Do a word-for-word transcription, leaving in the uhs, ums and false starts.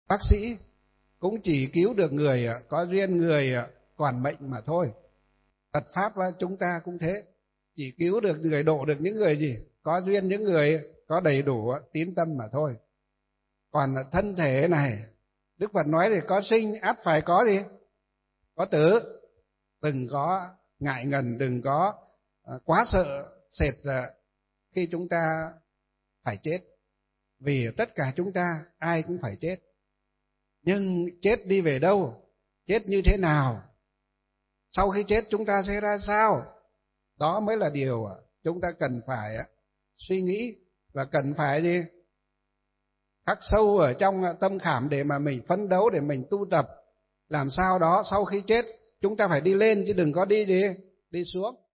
Bác sĩ cũng chỉ cứu được người có duyên, người còn mệnh mà thôi. Phật Pháp chúng ta cũng thế, chỉ cứu được người, độ được những người gì? Có duyên, những người có đầy đủ tín tâm mà thôi. Còn thân thể này, Đức Phật nói thì có sinh ắt phải có gì? Có tử. Đừng có ngại ngần, đừng có quá sợ sệt khi chúng ta phải chết. Vì tất cả chúng ta ai cũng phải chết. Nhưng chết đi về đâu? Chết như thế nào? Sau khi chết chúng ta sẽ ra sao? Đó mới là điều chúng ta cần phải suy nghĩ và cần phải gì? Khắc sâu ở trong tâm khảm để mà mình phấn đấu, để mình tu tập. Làm sao đó sau khi chết chúng ta phải đi lên chứ đừng có đi gì? Đi xuống.